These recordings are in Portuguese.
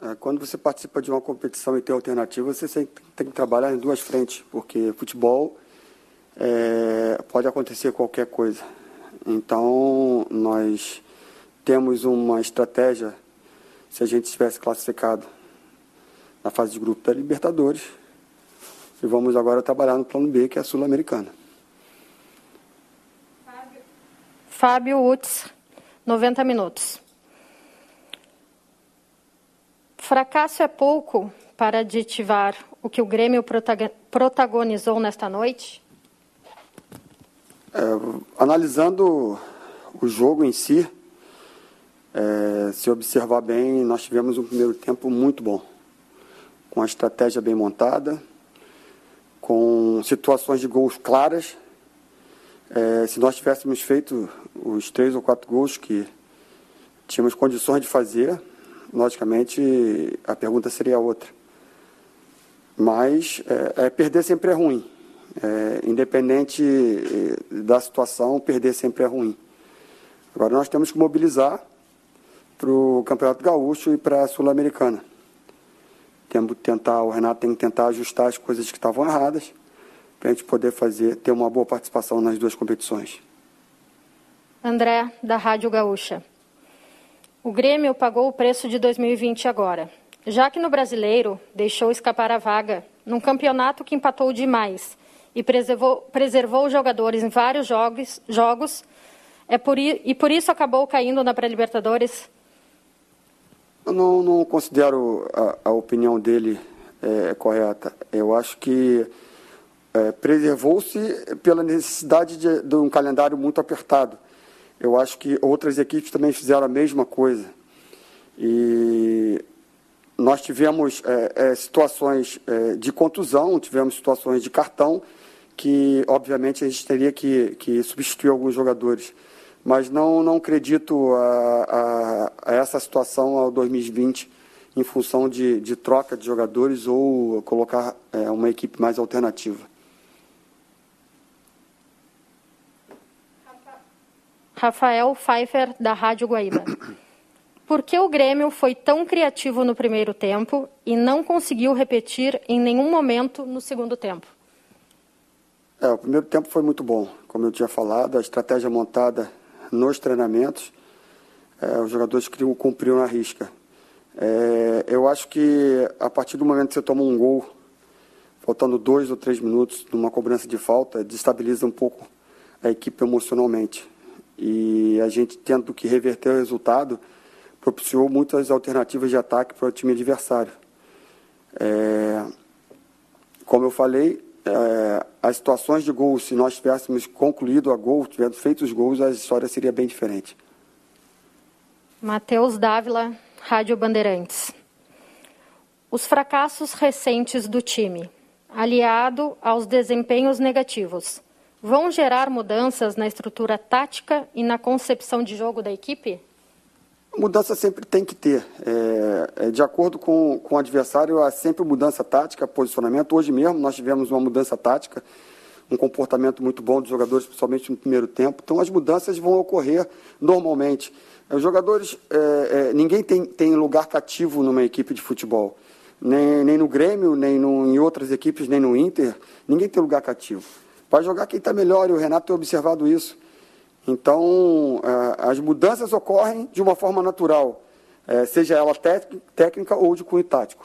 Quando você participa de uma competição e tem alternativa, você sempre tem que trabalhar em duas frentes, porque futebol pode acontecer qualquer coisa. Então, nós temos uma estratégia, se a gente tivesse classificado na fase de grupo da Libertadores, e vamos agora trabalhar no plano B, que é a Sul-Americana. Fábio Utz, 90 minutos. Fracasso é pouco para aditivar o que o Grêmio protagonizou nesta noite? Analisando o jogo em si, se observar bem, nós tivemos um primeiro tempo muito bom, com a estratégia bem montada, com situações de gols claras. Se nós tivéssemos feito os 3 ou 4 gols que tínhamos condições de fazer, logicamente a pergunta seria outra. Mas perder sempre é ruim. Independente da situação, perder sempre é ruim. Agora nós temos que mobilizar para o Campeonato Gaúcho e para a Sul-Americana. O Renato tem que tentar ajustar as coisas que estavam erradas para a gente poder ter uma boa participação nas duas competições. André, da Rádio Gaúcha. O Grêmio pagou o preço de 2020 agora, já que no Brasileiro deixou escapar a vaga num campeonato que empatou demais e preservou os jogadores em vários jogos e por isso acabou caindo na pré-Libertadores? Eu não considero a opinião dele correta. Eu acho que preservou-se pela necessidade de um calendário muito apertado. Eu acho que outras equipes também fizeram a mesma coisa. E nós tivemos situações de contusão, tivemos situações de cartão, que obviamente a gente teria que substituir alguns jogadores. Mas não acredito a essa situação ao 2020 em função de troca de jogadores ou colocar uma equipe mais alternativa. Rafael Pfeiffer, da Rádio Guaíba. Por que o Grêmio foi tão criativo no primeiro tempo e não conseguiu repetir em nenhum momento no segundo tempo? O primeiro tempo foi muito bom, como eu tinha falado, a estratégia montada nos treinamentos, os jogadores cumpriram na risca. Eu acho que a partir do momento que você toma um gol, faltando 2 ou 3 minutos numa cobrança de falta, destabiliza um pouco a equipe emocionalmente. E a gente, tendo que reverter o resultado, propiciou muitas alternativas de ataque para o time adversário. Como eu falei, as situações de gol, se nós tivéssemos concluído a gol, tivéssemos feito os gols, a história seria bem diferente. Matheus Dávila, Rádio Bandeirantes. Os fracassos recentes do time, aliado aos desempenhos negativos, vão gerar mudanças na estrutura tática e na concepção de jogo da equipe? Mudança sempre tem que ter. De acordo com o adversário, há sempre mudança tática, posicionamento. Hoje mesmo nós tivemos uma mudança tática, um comportamento muito bom dos jogadores, principalmente no primeiro tempo. Então as mudanças vão ocorrer normalmente. Os jogadores, ninguém tem lugar cativo numa equipe de futebol. Nem no Grêmio, nem em outras equipes, nem no Inter. Ninguém tem lugar cativo. Vai jogar quem está melhor, e o Renato tem observado isso. Então, as mudanças ocorrem de uma forma natural, seja ela técnica ou de cunho tático.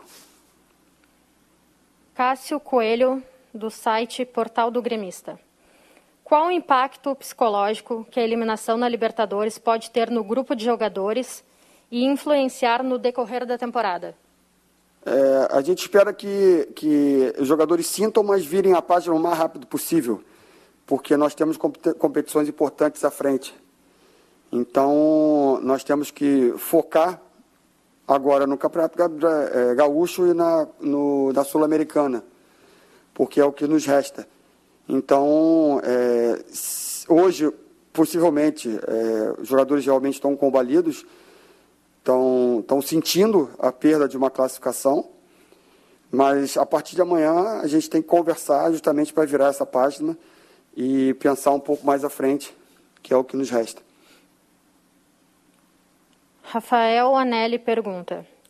Cássio Coelho, do site Portal do Gremista. Qual o impacto psicológico que a eliminação na Libertadores pode ter no grupo de jogadores e influenciar no decorrer da temporada? A gente espera que os jogadores sintam, mas virem a página o mais rápido possível, porque nós temos competições importantes à frente. Então, nós temos que focar agora no Campeonato Gaúcho e na Sul-Americana, porque é o que nos resta. Então, hoje, possivelmente, os jogadores realmente estão combalidos, estão sentindo a perda de uma classificação, mas a partir de amanhã a gente tem que conversar justamente para virar essa página e pensar um pouco mais à frente, que é o que nos resta. Rafael Anelli pergunta: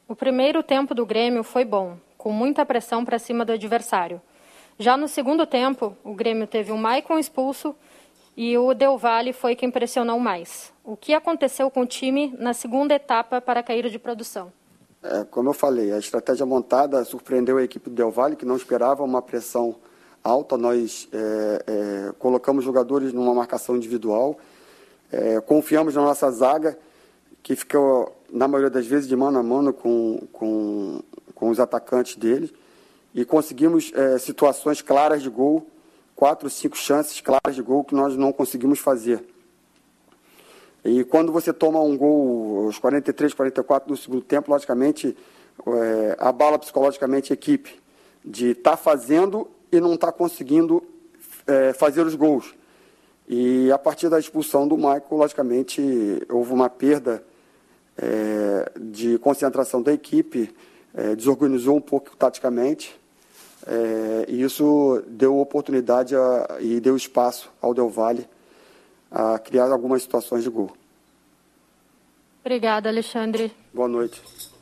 O primeiro tempo do Grêmio foi bom, com muita pressão para cima do adversário. Já no segundo tempo, o Grêmio teve o Maicon expulso e o Del Valle foi quem pressionou mais. O que aconteceu com o time na segunda etapa para cair de produção? Como eu falei, a estratégia montada surpreendeu a equipe do Del Valle, que não esperava uma pressão alta. Nós colocamos jogadores numa marcação individual, confiamos na nossa zaga, que ficou, na maioria das vezes, de mano a mano com os atacantes deles, e conseguimos situações claras de gol, 4, 5 chances claras de gol que nós não conseguimos fazer. E quando você toma um gol aos 43, 44 do segundo tempo, logicamente, abala psicologicamente a equipe de estar fazendo e não estar conseguindo fazer os gols. E a partir da expulsão do Michael, logicamente, houve uma perda de concentração da equipe, desorganizou um pouco taticamente, e isso deu oportunidade e deu espaço ao Del Valle a criar algumas situações de gol. Obrigada, Alexandre. Boa noite.